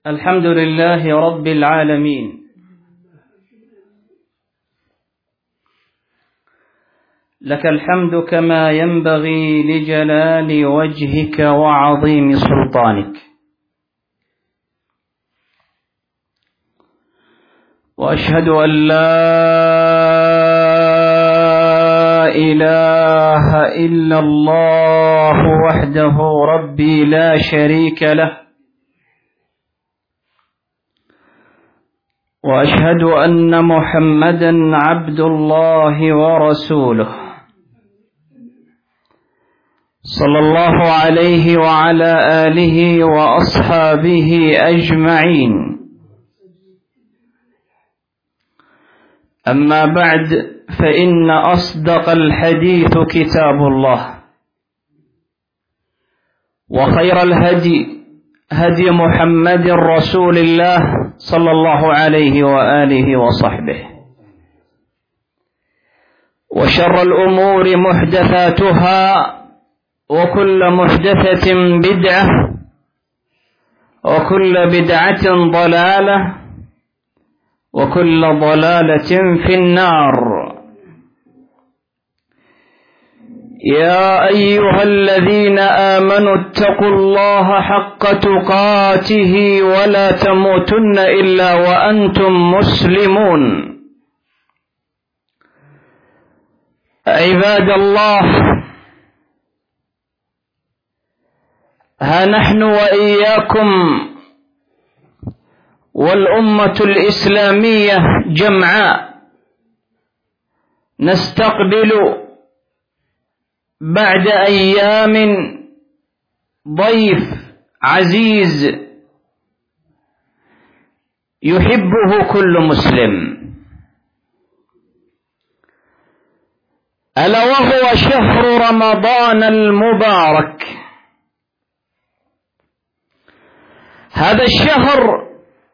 الحمد لله رب العالمين، لك الحمد كما ينبغي لجلال وجهك وعظيم سلطانك، وأشهد أن لا إله إلا الله وحده ربي لا شريك له، وأشهد أن محمدًا عبد الله ورسوله صلى الله عليه وعلى آله وأصحابه أجمعين. أما بعد، فإن أصدق الحديث كتاب الله، وخير الهدي هدي محمد رسول الله صلى الله عليه وآله وصحبه، وشر الأمور محدثاتها، وكل محدثة بدعة، وكل بدعة ضلالة، وكل ضلالة في النار. يا أيها الذين آمنوا اتقوا الله حق تقاته ولا تموتن إلا وأنتم مسلمون. عباد الله، ها نحن وإياكم والأمة الإسلامية جمعاء نستقبل بعد أيام ضيف عزيز يحبه كل مسلم، ألا وهو شهر رمضان المبارك. هذا الشهر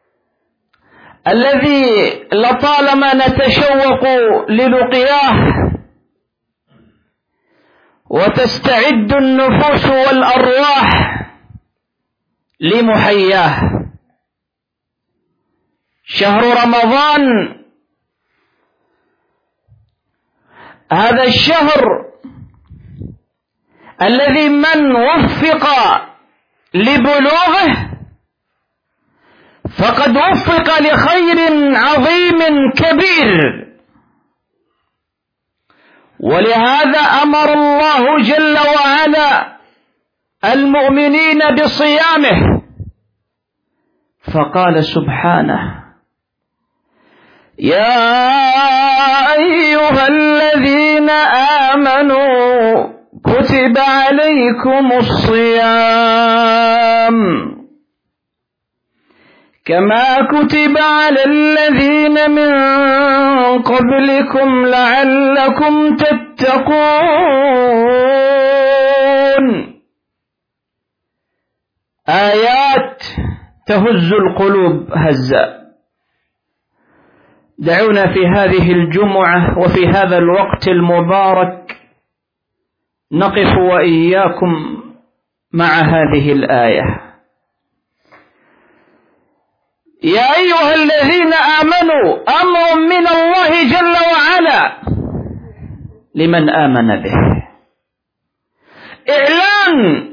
الذي لطالما نتشوق للقياه، وتستعد النفوس والأرواح لمحياه. شهر رمضان، هذا الشهر الذي من وفق لبلوغه فقد وفق لخير عظيم كبير، ولهذا أمر الله جل وعلا المؤمنين بصيامه، فقال سبحانه: يا أيها الذين آمنوا كتب عليكم الصيام كما كتب على الذين من قبلكم لعلكم تتقون. آيات تهز القلوب هزا. دعونا في هذه الجمعة وفي هذا الوقت المبارك نقف وإياكم مع هذه الآية: يا أيها الذين آمنوا، أمر من الله جل وعلا لمن آمن به، إعلان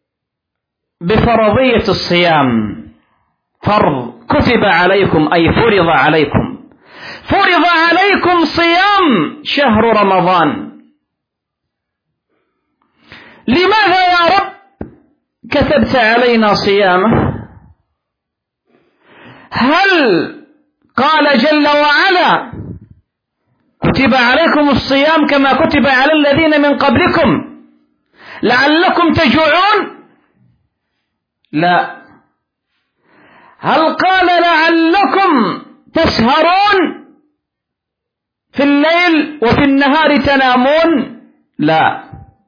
بفرضية الصيام. فرض، كتب عليكم أي فرض عليكم، فرض عليكم صيام شهر رمضان. لماذا يا رب كتبت علينا صيامه؟ هل قال جل وعلا: كتب عليكم الصيام كما كتب على الذين من قبلكم لعلكم تجوعون؟ لا. هل قال لعلكم تسهرون في الليل وفي النهار تنامون؟ لا.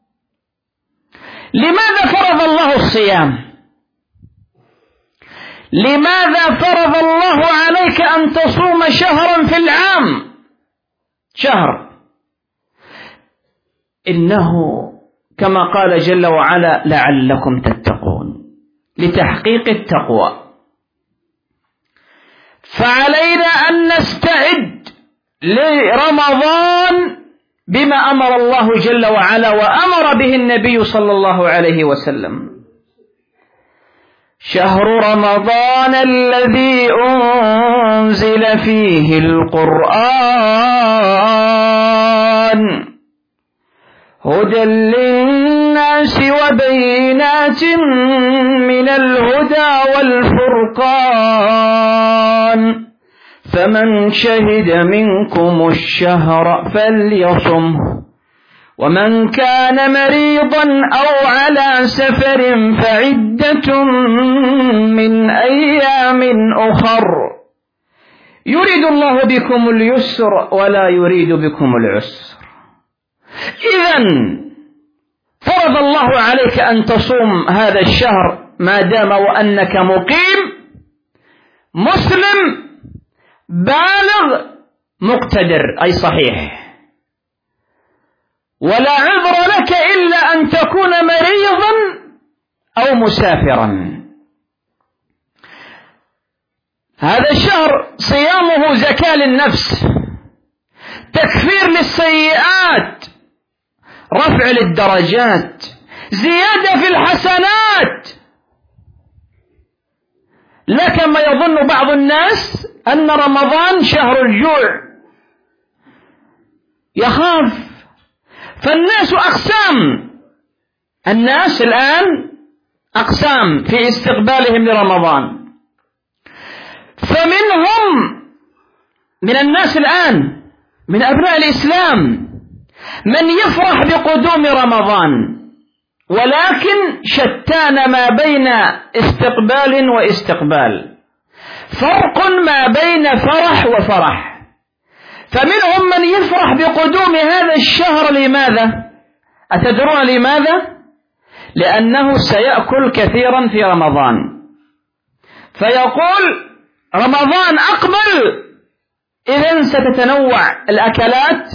لماذا فرض الله الصيام؟ لماذا فرض الله عليك أن تصوم شهرا في العام؟ شهر، إنه كما قال جل وعلا: لعلكم تتقون، لتحقيق التقوى. فعلينا أن نستعد لرمضان بما أمر الله جل وعلا وأمر به النبي صلى الله عليه وسلم. شهر رمضان الذي أنزل فيه القرآن هدى للناس وبينات من الهدى والفرقان فمن شهد منكم الشهر فليصمه ومن كان مريضا أو على سفر فعدة من أيام أخر يريد الله بكم اليسر ولا يريد بكم العسر. إذن فرض الله عليك أن تصوم هذا الشهر ما دام وأنك مقيم مسلم بالغ مقتدر أي صحيح، ولا عذر لك إلا أن تكون مريضا أو مسافرا. هذا الشهر صيامه زكاة للنفس، تكفير للسيئات، رفع للدرجات، زيادة في الحسنات. لا كما يظن بعض الناس أن رمضان شهر الجوع، يخاف. فالناس أقسام، الناس الآن أقسام في استقبالهم لرمضان. فمنهم من الناس الآن من أبناء الإسلام من يفرح بقدوم رمضان، ولكن شتان ما بين استقبال واستقبال، فرق ما بين فرح وفرح. فمنهم من يفرح بقدوم هذا الشهر. لماذا؟ أتدرون لماذا؟ لأنه سيأكل كثيرا في رمضان، فيقول رمضان أقبل، إذن ستتنوع الأكلات.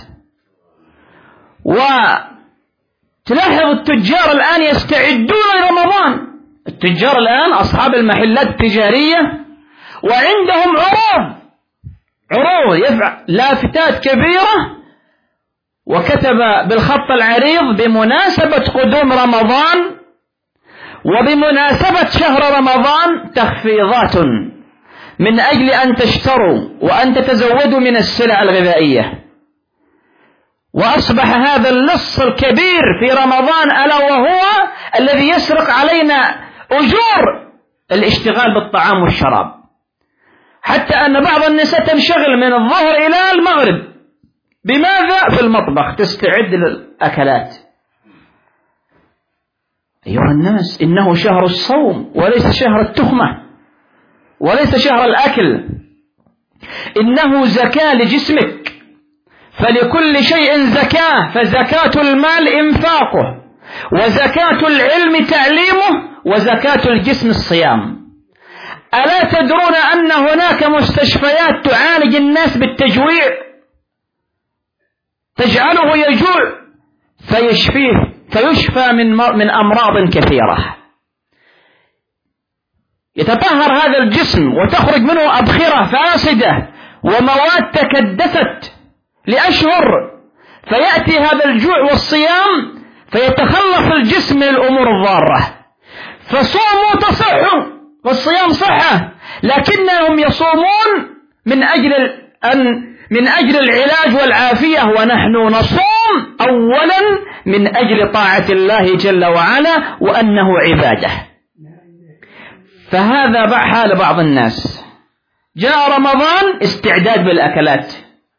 وتلاحظ التجار الآن يستعدون لرمضان، التجار الآن أصحاب المحلات التجارية وعندهم عروض يفعل لافتات كبيرة، وكتب بالخط العريض بمناسبة قدوم رمضان وبمناسبة شهر رمضان تخفيضات من أجل أن تشتروا وأن تتزودوا من السلع الغذائية. وأصبح هذا اللص الكبير في رمضان ألا وهو الذي يسرق علينا أجور الاشتغال بالطعام والشراب، حتى أن بعض النساء تنشغل من الظهر إلى المغرب. بماذا؟ في المطبخ تستعد للأكلات. أيها الناس، إنه شهر الصوم وليس شهر التخمة وليس شهر الأكل، إنه زكاة لجسمك، فلكل شيء زكاة، فزكاة المال إنفاقه، وزكاة العلم تعليمه، وزكاة الجسم الصيام. ألا تدرون أن هناك مستشفيات تعالج الناس بالتجويع، تجعله يجوع فيشفى من أمراض كثيرة. يتطهر هذا الجسم وتخرج منه أبخرة فاسدة ومواد تكدست لأشهر، فيأتي هذا الجوع والصيام فيتخلص الجسم من الأمور الضارة. فصوموا تصحوا والصيام صحة، لكنهم يصومون من أجل العلاج والعافية، ونحن نصوم أولا من أجل طاعة الله جل وعلا وأنه عبادة. فهذا حال بعض الناس. جاء رمضان استعداد بالأكلات،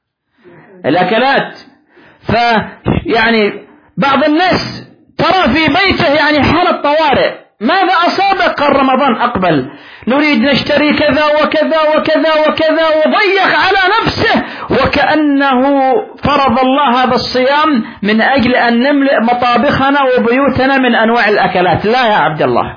فيعني بعض الناس ترى في بيته يعني حالة طوارئ، ماذا أصابك؟ قال رمضان أقبل، نريد نشتري كذا وكذا وكذا وكذا، وضيق على نفسه وكأنه فرض الله هذا الصيام من أجل أن نملئ مطابخنا وبيوتنا من أنواع الأكلات. لا يا عبد الله،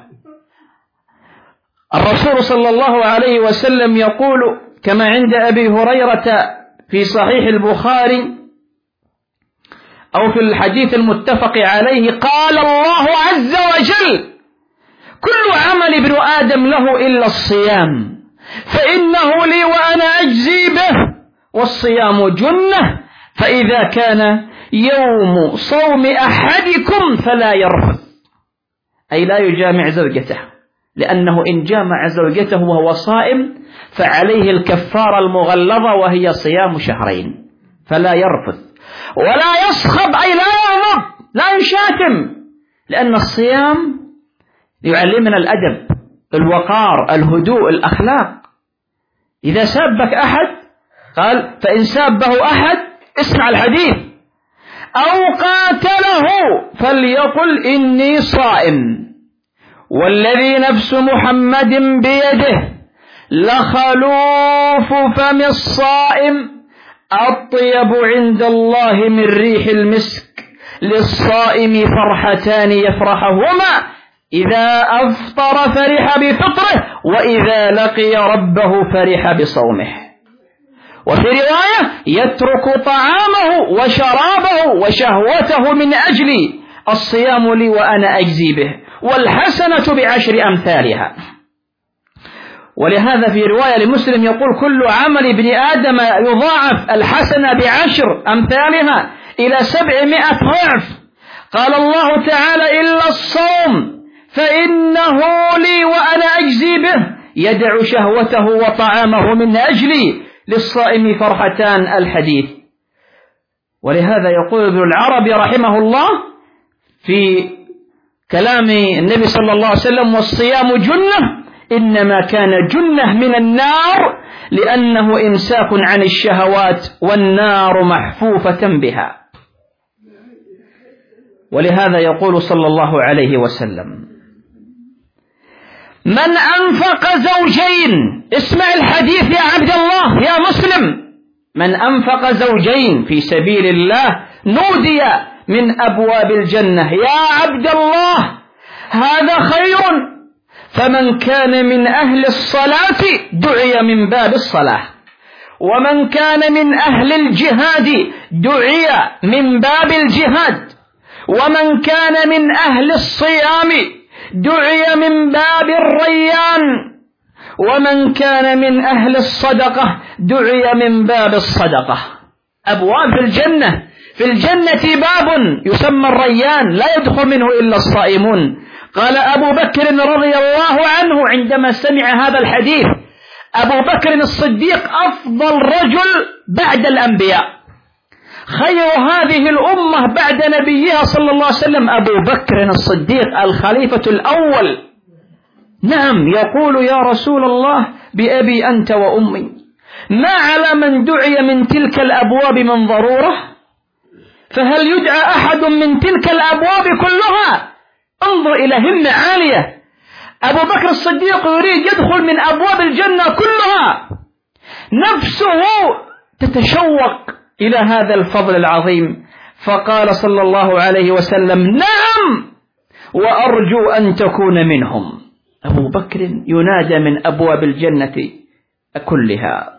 الرسول صلى الله عليه وسلم يقول كما عند أبي هريرة في صحيح البخاري أو في الحديث المتفق عليه، قال الله عز وجل: كل عمل ابن آدم له إلا الصيام، فإنه لي وأنا أجزي به. والصيام جنة، فإذا كان يوم صوم أحدكم فلا يرفث، أي لا يجامع زوجته، لأنه إن جامع زوجته وهو صائم فعليه الكفارة المغلظة وهي صيام شهرين. فلا يرفث ولا يصخب، أي لا يغضب، لا يشاتم، لأن الصيام يعلمنا الأدب، الوقار، الهدوء، الأخلاق. إذا سابك أحد قال فإن سابه أحد، اسمع الحديث، أو قاتله فليقل إني صائم، والذي نفس محمد بيده لخلوف فم الصائم أطيب عند الله من ريح المسك، للصائم فرحتان يفرحهما، إذا أفطر فرح بفطره، وإذا لقي ربه فرح بصومه. وفي رواية يترك طعامه وشرابه وشهوته من أجلي، الصيام لي وأنا أجزي به، والحسنة بعشر أمثالها. ولهذا في رواية لمسلم يقول كل عمل ابن آدم يضاعف الحسنة بعشر أمثالها إلى 700 ضعف. قال الله تعالى إلا الصوم فإنه لي وأنا أجزي به، يدع شهوته وطعامه من أجلي، للصائم فرحتان، الحديث. ولهذا يقول ابن العربي رحمه الله في كلام النبي صلى الله عليه وسلم والصيام جنة، إنما كان جنة من النار لأنه إمساك عن الشهوات، والنار محفوفة بها. ولهذا يقول صلى الله عليه وسلم من أنفق زوجين، اسمع الحديث يا عبد الله يا مسلم، من أنفق زوجين في سبيل الله نودي من أبواب الجنة يا عبد الله هذا خير، فمن كان من أهل الصلاة دعي من باب الصلاة، ومن كان من أهل الجهاد دعي من باب الجهاد، ومن كان من أهل الصيام دعي من باب الريان، ومن كان من أهل الصدقة دعي من باب الصدقة. أبواب الجنة، في الجنة باب يسمى الريان لا يدخل منه إلا الصائمون. قال أبو بكر رضي الله عنه عندما سمع هذا الحديث، أبو بكر الصديق أفضل رجل بعد الأنبياء، خير هذه الأمة بعد نبيها صلى الله عليه وسلم أبو بكر الصديق الخليفة الأول. نعم، يقول يا رسول الله بأبي أنت وأمي، ما على من دعي من تلك الأبواب من ضرورة؟ فهل يدعى أحد من تلك الأبواب كلها؟ انظر إلى همة عالية. أبو بكر الصديق يريد يدخل من أبواب الجنة كلها، نفسه تتشوق إلى هذا الفضل العظيم، فقال صلى الله عليه وسلم نعم وأرجو أن تكون منهم. أبو بكر ينادى من أبواب الجنة كلها.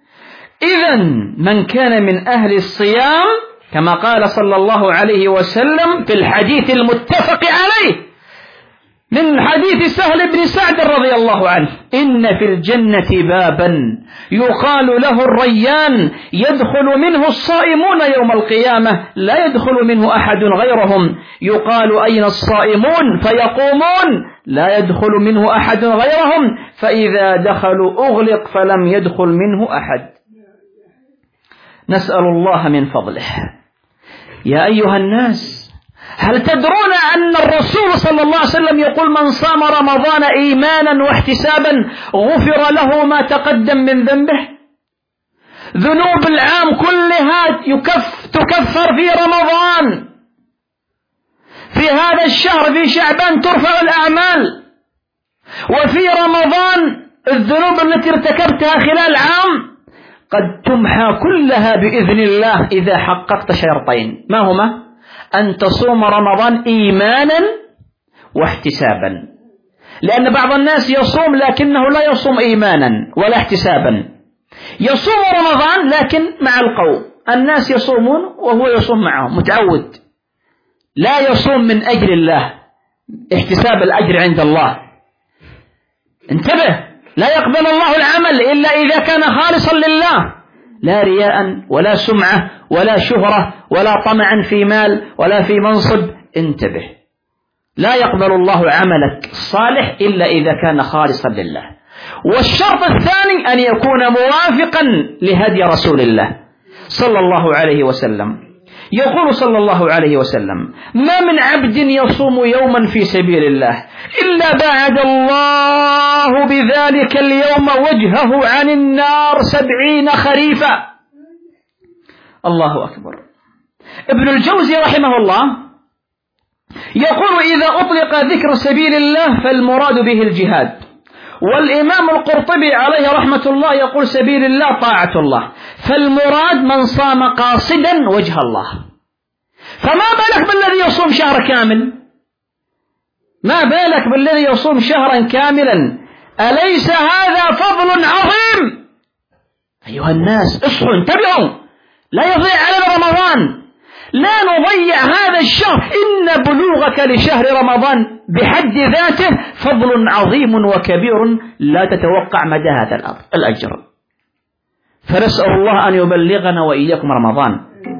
إذن من كان من أهل الصيام كما قال صلى الله عليه وسلم في الحديث المتفق عليه من حديث سهل بن سعد رضي الله عنه، إن في الجنة بابا يقال له الريان يدخل منه الصائمون يوم القيامة لا يدخل منه أحد غيرهم، يقال أين الصائمون فيقومون لا يدخل منه أحد غيرهم، فإذا دخلوا أغلق فلم يدخل منه أحد. نسأل الله من فضله. يا أيها الناس، هل تدرون أن الرسول صلى الله عليه وسلم يقول من صام رمضان إيمانا واحتسابا غفر له ما تقدم من ذنبه؟ ذنوب العام كلها تكفر في رمضان، في هذا الشهر في شعبان ترفع الأعمال، وفي رمضان الذنوب التي ارتكبتها خلال عام قد تمحى كلها بإذن الله إذا حققت شرطين، ما هما؟ أن تصوم رمضان إيمانا واحتسابا، لأن بعض الناس يصوم لكنه لا يصوم إيمانا ولا احتسابا، يصوم رمضان لكن مع القوم، الناس يصومون وهو يصوم معهم متعود، لا يصوم من أجل الله احتساب الأجر عند الله. انتبه، لا يقبل الله العمل إلا إذا كان خالصا لله، لا رياء ولا سمعة ولا شهرة ولا طمعا في مال ولا في منصب. انتبه، لا يقبل الله عملك الصالح إلا إذا كان خالصا لله. والشرط الثاني أن يكون موافقا لهدي رسول الله صلى الله عليه وسلم. يقول صلى الله عليه وسلم: ما من عبد يصوم يوما في سبيل الله إلا باعد الله بذلك اليوم وجهه عن النار 70 خريفا. الله أكبر. ابن الجوزي رحمه الله يقول: إذا أطلق ذكر سبيل الله فالمراد به الجهاد. والإمام القرطبي عليه رحمة الله يقول: سبيل الله طاعة الله، فالمراد من صام قاصدا وجه الله. فما بالك بالذي يصوم شهر كامل؟ ما بالك بالذي يصوم شهرا كاملا؟ أليس هذا فضل عظيم؟ أيها الناس اصحوا انتبهوا، لا يضيع علينا رمضان، لا نضيع هذا الشهر. إن بلوغك لشهر رمضان بحد ذاته فضل عظيم وكبير لا تتوقع مدى هذا الأجر. فنسأل الله أن يبلغنا وإياكم رمضان.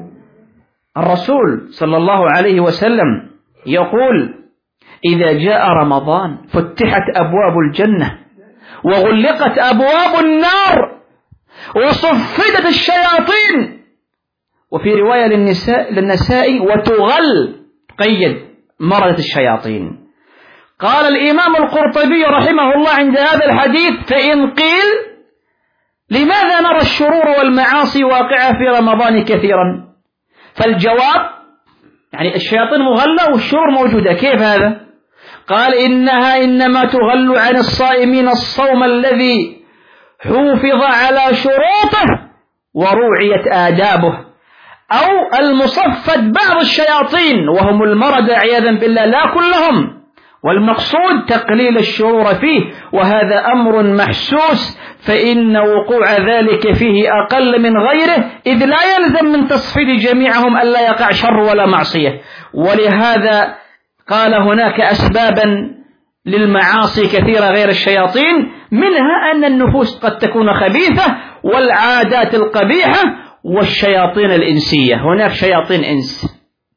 الرسول صلى الله عليه وسلم يقول: إذا جاء رمضان فتحت أبواب الجنة وغلقت أبواب النار وصفدت الشياطين. وفي رواية للنسائي: وتغل قيد مردة الشياطين. قال الإمام القرطبي رحمه الله عند هذا الحديث: فإن قيل لماذا نرى الشرور والمعاصي واقعة في رمضان كثيرا؟ فالجواب يعني الشياطين مغلة والشرور موجودة، كيف هذا؟ قال: إنها إنما تغل عن الصائمين الصوم الذي حوفظ على شروطه وروعيت آدابه، أو المصفد بعض الشياطين وهم المردة عياذا بالله، لا كلهم، والمقصود تقليل الشرور فيه، وهذا أمر محسوس، فإن وقوع ذلك فيه أقل من غيره، إذ لا يلزم من تصفيد جميعهم ألا يقع شر ولا معصية. ولهذا قال هناك أسبابا للمعاصي كثيرة غير الشياطين، منها أن النفوس قد تكون خبيثة والعادات القبيحة والشياطين الإنسية. هناك شياطين إنس،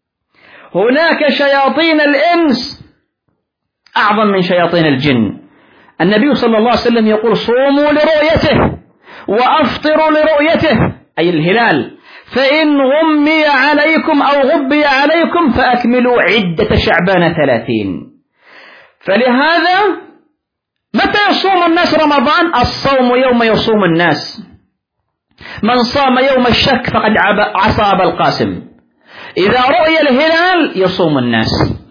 هناك شياطين الإنس أعظم من شياطين الجن. النبي صلى الله عليه وسلم يقول: صوموا لرؤيته وأفطروا لرؤيته، أي الهلال، فإن غمي عليكم أو غبي عليكم فأكملوا عدة شعبان 30. فلهذا متى يصوم الناس رمضان؟ الصوم يوم يصوم الناس. من صام يوم الشك فقد عصى أبا القاسم. إذا رؤي الهلال يصوم الناس،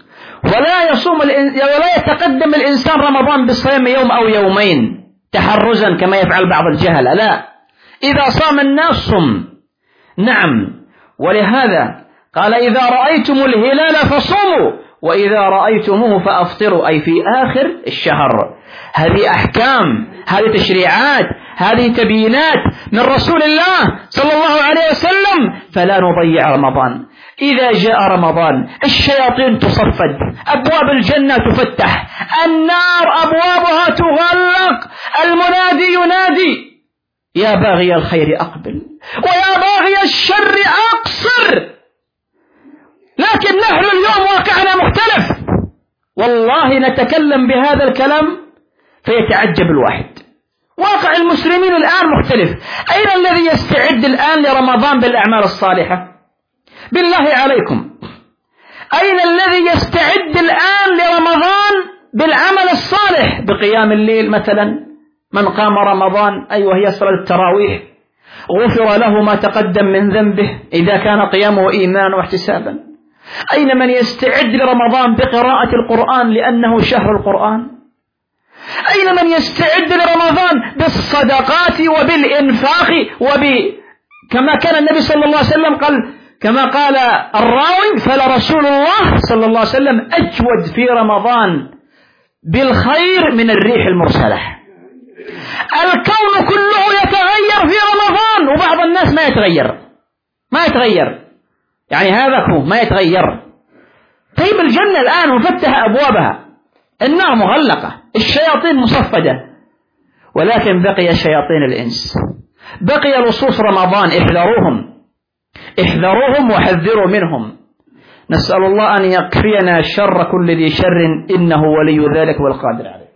ولا يتقدم الإنسان رمضان بالصيام يوم أو يومين تحرزا كما يفعل بعض الجهلة، لا، إذا صام الناس صم. نعم، ولهذا قال: إذا رأيتم الهلال فصوموا وإذا رأيتموه فأفطروا، أي في آخر الشهر. هذه أحكام، هذه تشريعات، هذه تبيينات من رسول الله صلى الله عليه وسلم، فلا نضيع رمضان. إذا جاء رمضان الشياطين تصفد، أبواب الجنة تفتح، النار أبوابها تغلق، المنادي ينادي: يا باغي الخير أقبل ويا باغي الشر أقصر. لكن نحن اليوم واقعنا مختلف، والله نتكلم بهذا الكلام فيتعجب الواحد. واقع المسلمين الآن مختلف. أين الذي يستعد الآن لرمضان بالأعمال الصالحة؟ بالله عليكم، أين الذي يستعد الآن لرمضان بالعمل الصالح؟ بقيام الليل مثلا، من قام رمضان وهي صلاة التراويح غفر له ما تقدم من ذنبه إذا كان قيامه إيمانا واحتسابا. أين من يستعد لرمضان بقراءة القرآن لأنه شهر القرآن؟ أين من يستعد لرمضان بالصدقات وبالإنفاق كما كان النبي صلى الله عليه وسلم قال، كما قال الراوي: فلرسول الله صلى الله عليه وسلم أجود في رمضان بالخير من الريح المرسلة. الكون كله يتغير في رمضان، وبعض الناس ما يتغير، يعني هذا هو ما يتغير. طيب الجنة الآن مفتحة أبوابها، النار مغلقة، الشياطين مصفدة، ولكن بقي شياطين الإنس، بقي لصوص رمضان. احذروهم وحذروا منهم. نسأل الله أن يكفينا شر كل ذي شر، إنه ولي ذلك والقادر عليه.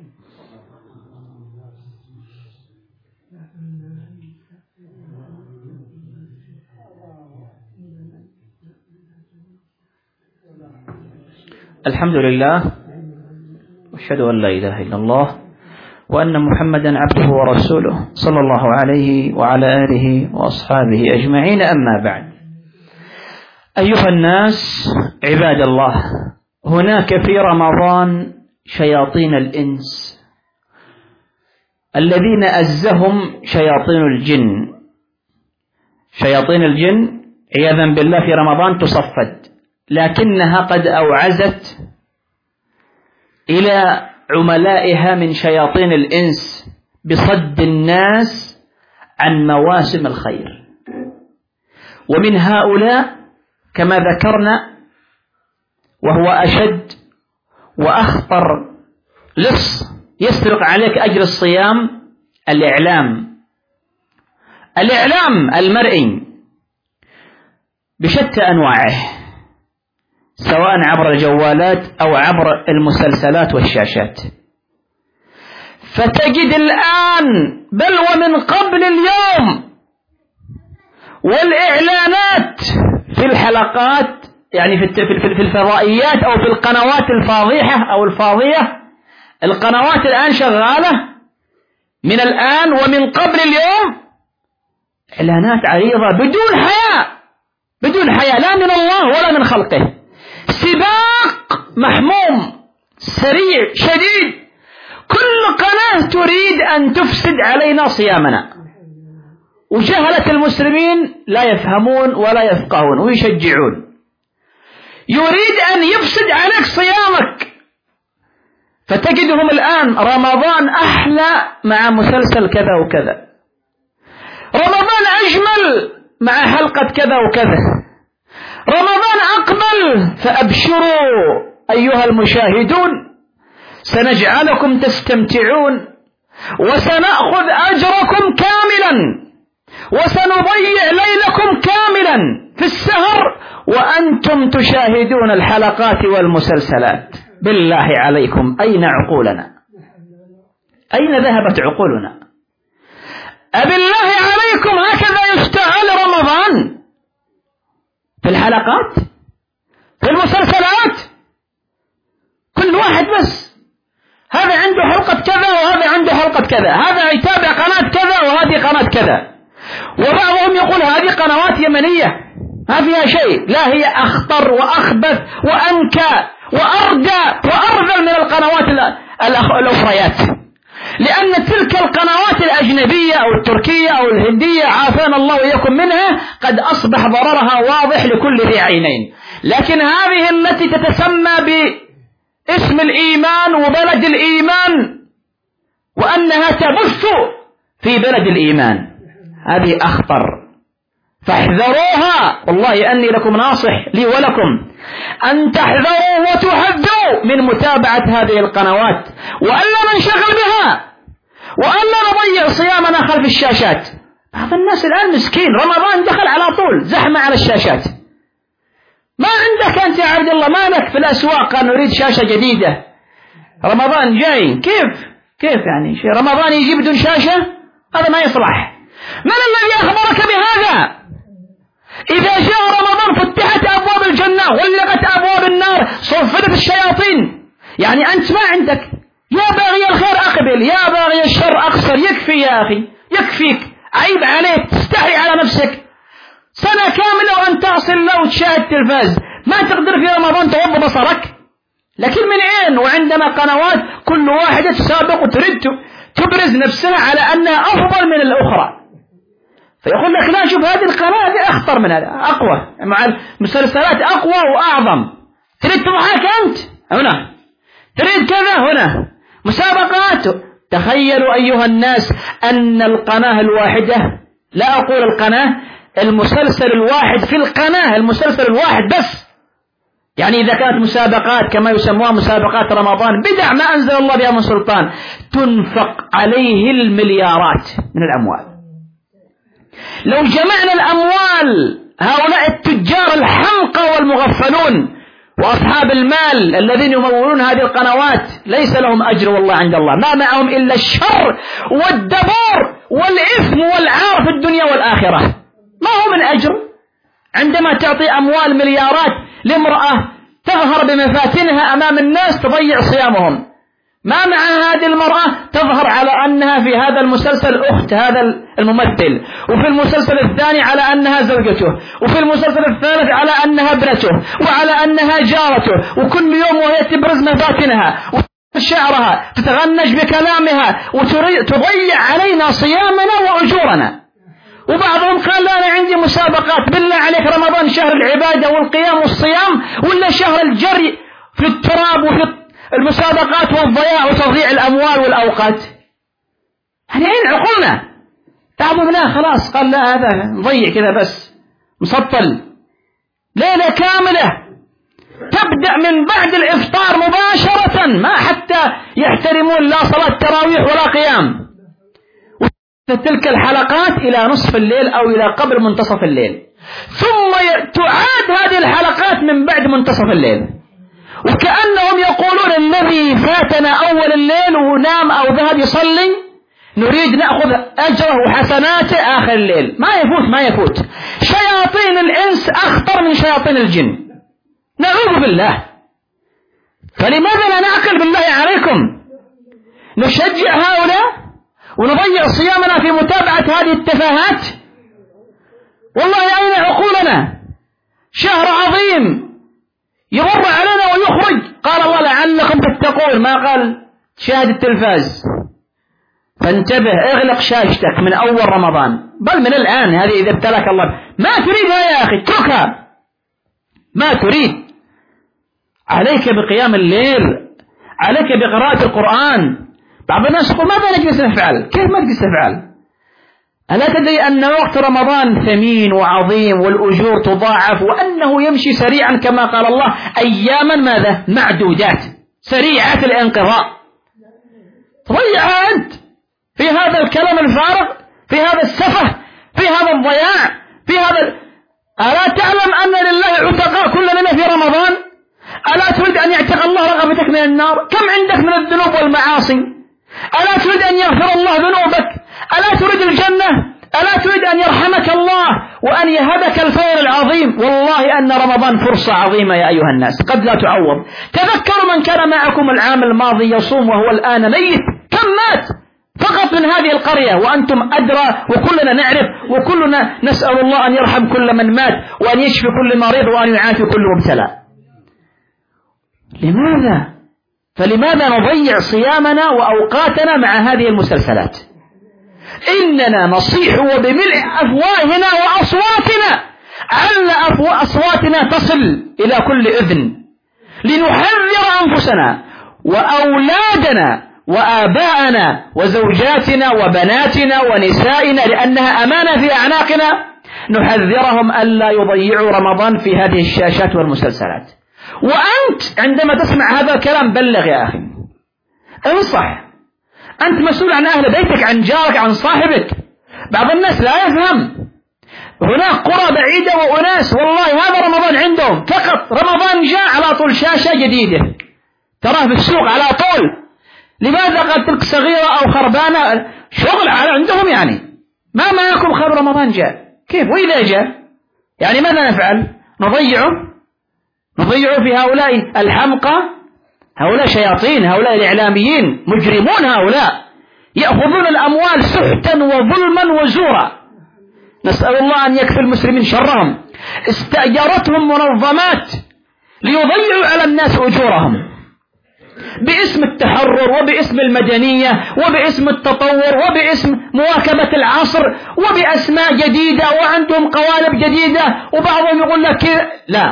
الحمد لله، وأشهد أن لا إله إلا الله وأن محمدا عبده ورسوله صلى الله عليه وعلى آله وأصحابه أجمعين. أما بعد، أيها الناس عباد الله، هناك في رمضان شياطين الإنس الذين أزهم شياطين الجن. شياطين الجن عياذا بالله في رمضان تصفد، لكنها قد أوعزت إلى عملائها من شياطين الإنس بصد الناس عن مواسم الخير. ومن هؤلاء كما ذكرنا، وهو أشد وأخطر لص يسرق عليك أجر الصيام، الإعلام المرئي بشتى أنواعه، سواء عبر الجوالات أو عبر المسلسلات والشاشات. فتجد الآن بل ومن قبل اليوم والإعلانات في الحلقات، يعني في الفضائيات أو في القنوات الفاضحة أو الفاضية، القنوات الآن شغالة من الآن ومن قبل اليوم إعلانات عريضة بدون حياء لا من الله ولا من خلقه. سباق محموم سريع شديد، كل قناة تريد أن تفسد علينا صيامنا، وجهلة المسلمين لا يفهمون ولا يفقهون ويشجعون. يريد أن يفسد عليك صيامك، فتجدهم الآن رمضان أحلى مع مسلسل كذا وكذا، رمضان أجمل مع حلقة كذا وكذا، رمضان أقبل فأبشروا أيها المشاهدون، سنجعلكم تستمتعون وسنأخذ أجركم كاملا وسنضيع ليلكم كاملا في السهر وأنتم تشاهدون الحلقات والمسلسلات. بالله عليكم، أين عقولنا؟ أين ذهبت عقولنا؟ أبالله عليكم هكذا يشتغل رمضان؟ في الحلقات، في المسلسلات، كل واحد بس، هذا عنده حلقة كذا وهذا عنده حلقة كذا، هذا يتابع قناة كذا وهذه قناة كذا، وبعضهم يقول هذه قنوات يمنية ما فيها شيء. لا، هي أخطر وأخبث وأنكى وأردى وأرذل من القنوات الأخريات، لأن تلك القنوات الأجنبية أو التركية أو الهندية عافانا الله وإياكم منها قد أصبح ضررها واضح لكل ذي عينين. لكن هذه التي تتسمى باسم الإيمان وبلد الإيمان وأنها تبث في بلد الإيمان، هذه أخطر، فاحذروها. والله أني لكم ناصح لي ولكم أن تحذروا وتحذروا من متابعة هذه القنوات، وألا ننشغل بها، وألا نضيع صيامنا خلف الشاشات. بعض الناس الآن مسكين، رمضان دخل على طول زحمة على الشاشات. ما عندك أنت يا عبد الله، ما لك في الأسواق قال نريد شاشة جديدة، رمضان جاي، كيف يعني رمضان يجي بدون شاشة؟ هذا ما يصلح. من الذي أخبرك بهذا؟ إذا جاء رمضان فتحت أبواب الجنة غلقت أبواب النار، صفدت الشياطين. يعني أنت ما عندك، يا باغي الخير أقبل، يا باغي الشر أقصر. يكفي يا أخي، يكفيك، عيب عليك، تستحي على نفسك. سنة كاملة وأن تعصي الله وتشاهد تلفاز، ما تقدر في رمضان تغض بصرك. لكن من أين وعندنا قنوات كل واحدة تسابق وتريد تبرز نفسها على أنها أفضل من الأخرى، فيقول لك لا، شوف هذه القناة هذه أخطر من هذا، أقوى، مع المسلسلات أقوى وأعظم. تريد تضحك أنت هنا، تريد كذا هنا، مسابقات. تخيلوا أيها الناس أن القناة الواحدة، لا أقول القناة، المسلسل الواحد في القناة، المسلسل الواحد بس يعني إذا كانت مسابقات كما يسموها مسابقات رمضان بدع ما أنزل الله بها من سلطان، تنفق عليه المليارات من الأموال. لو جمعنا الأموال هؤلاء التجار الحمقى والمغفلون وأصحاب المال الذين يمولون هذه القنوات ليس لهم أجر والله عند الله، ما معهم إلا الشر والدبور والإثم والعار في الدنيا والآخرة، ما هو من أجر. عندما تعطي أموال مليارات لامرأة تظهر بمفاتنها أمام الناس تضيع صيامهم، ما مع هذه المرأة تظهر على أنها في هذا المسلسل أخت هذا الممثل، وفي المسلسل الثاني على أنها زوجته، وفي المسلسل الثالث على أنها ابنته، وعلى أنها جارته، وكل يوم وهي تبرز مفاتنها وشعرها تتغنج بكلامها وتضيع علينا صيامنا وأجورنا. وبعضهم قال لا أنا عندي مسابقات، بالله عليك رمضان شهر العبادة والقيام والصيام ولا شهر الجري في التراب وفي المسابقات والضياع وتضييع الأموال والأوقات؟ يعني أين عقولنا؟ بعضهم لا خلاص قال لا هذا نضيع كذا بس مسطل ليلة كاملة تبدأ من بعد الإفطار مباشرة، ما حتى يحترمون لا صلاة تراويح ولا قيام، تلك الحلقات إلى نصف الليل أو إلى قبل منتصف الليل، ثم تعاد هذه الحلقات من بعد منتصف الليل، وكأنهم يقولون الذي فاتنا أول الليل ونام أو ذهب يصلي نريد نأخذ أجره وحسناته آخر الليل. ما يفوت. شياطين الإنس أخطر من شياطين الجن، نعوذ بالله. فلماذا لا نعقل بالله عليكم؟ نشجع هؤلاء ونضيع صيامنا في متابعة هذه التفاهات؟ والله أين عقولنا؟ شهر عظيم يمر علينا ويخرج، قال الله لعلكم تتقون، ما قال شاهد التلفاز. فانتبه، اغلق شاشتك من أول رمضان، بل من الآن، هذه إذا ابتلاك الله ما تريدها يا أخي اتركها، ما تريد. عليك بقيام الليل، عليك بقراءة القرآن. بعض الناس يقول ماذا نجلس نفعل؟ كيف ما تجلس تفعل؟ ألا تدري أن وقت رمضان ثمين وعظيم والأجور تضاعف، وأنه يمشي سريعا كما قال الله أياما ماذا؟ معدودات، سريعة الانقضاء. تضيعها أنت في هذا الكلام الفارغ، في هذا السفه، في هذا الضياع، في هذا ألا تعلم أن لله عتقاء كل ليلة في رمضان؟ ألا تريد أن يعتق الله رغبتك من النار؟ كم عندك من الذنوب والمعاصي؟ ألا تريد أن يغفر الله ذنوبك؟ ألا تريد الجنة؟ ألا تريد أن يرحمك الله وأن يهبك الفضل العظيم؟ والله أن رمضان فرصة عظيمة يا أيها الناس قد لا تعوض. تذكروا من كان معكم العام الماضي يصوم وهو الآن ميت، كم مات فقط من هذه القرية وأنتم أدرى، وكلنا نعرف، وكلنا نسأل الله أن يرحم كل من مات وأن يشفي كل مريض وأن يعافي كل مبتلى. لماذا؟ فلماذا نضيع صيامنا وأوقاتنا مع هذه المسلسلات؟ إننا نصيح وبملء أفواهنا وأصواتنا، على أصواتنا تصل إلى كل إذن، لنحذر أنفسنا وأولادنا وآباءنا وزوجاتنا وبناتنا ونسائنا، لأنها أمانة في أعناقنا، نحذرهم ألا يضيعوا رمضان في هذه الشاشات والمسلسلات. وأنت عندما تسمع هذا الكلام بلغ يا أخي، انصح، أنت مسؤول عن أهل بيتك، عن جارك، عن صاحبك. بعض الناس لا يفهم، هناك قرى بعيدة وأناس والله هذا رمضان عندهم فقط، رمضان جاء على طول شاشة جديدة تراه في السوق على طول. لماذا؟ قد تلك صغيرة أو خربانة شغل على عندهم، يعني ما معكم خبر رمضان جاء كيف؟ وإذا جاء يعني ماذا نفعل؟ نضيع في هؤلاء الحمقى، هؤلاء شياطين، هؤلاء الإعلاميين مجرمون، هؤلاء يأخذون الأموال سحتا وظلما وزورا. نسأل الله أن يكفي المسلمين شرهم. استأجرتهم منظمات ليضيعوا على الناس أجورهم باسم التحرر وباسم المدنية وباسم التطور وباسم مواكبة العصر وبأسماء جديدة، وعندهم قوالب جديدة، وبعضهم يقول لك لا.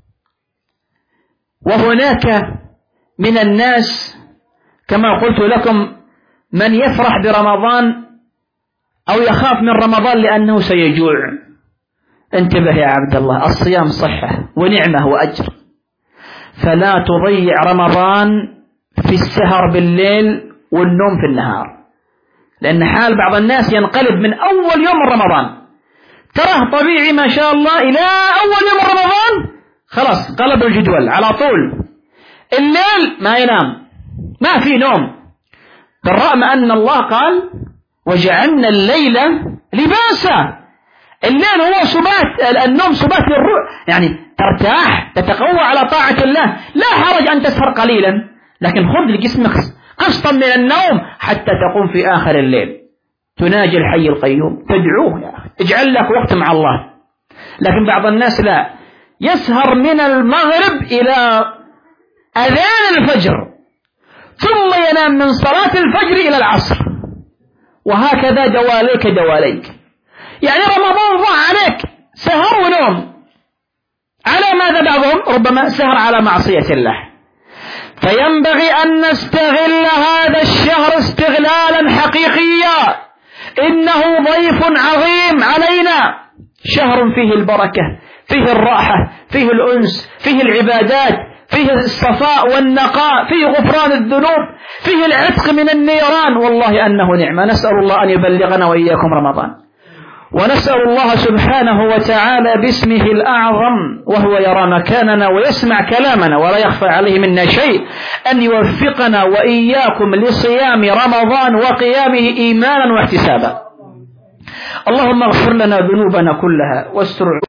وهناك من الناس كما قلت لكم من يفرح برمضان أو يخاف من رمضان لأنه سيجوع. انتبه يا عبد الله، الصيام صحة ونعمة وأجر، فلا تضيع رمضان في السهر بالليل والنوم في النهار، لأن حال بعض الناس ينقلب من أول يوم رمضان، تراه طبيعي ما شاء الله إلى أول يوم رمضان خلاص قلب الجدول على طول، الليل ما ينام، ما في نوم، بالرغم أن الله قال وجعلنا الليل لباسا. الليل هو سبات، النوم سبات للروح، يعني ترتاح تتقوى على طاعة الله، لا حرج أن تسهر قليلا، لكن خذ لجسمك قسطا من النوم حتى تقوم في آخر الليل تناجي الحي القيوم، تدعوه يا أخي، اجعل لك وقت مع الله. لكن بعض الناس لا، يسهر من المغرب إلى أذان الفجر، ثم ينام من صلاة الفجر إلى العصر، وهكذا دواليك. يعني رمضان ضاع عليك سهر ونوم، على ماذا؟ بعضهم ربما سهر على معصية الله. فينبغي أن نستغل هذا الشهر استغلالا حقيقيا، إنه ضيف عظيم علينا، شهر فيه البركة، فيه الراحة، فيه الأنس، فيه العبادات، فيه الصفاء والنقاء، فيه غفران الذنوب، فيه العتق من النيران، والله أنه نعمة. نسأل الله أن يبلغنا وإياكم رمضان، ونسأل الله سبحانه وتعالى باسمه الأعظم وهو يرى مكاننا ويسمع كلامنا ولا يخفى عليه منا شيء أن يوفقنا وإياكم لصيام رمضان وقيامه إيمانا واحتسابا. اللهم اغفر لنا ذنوبنا كلها واستر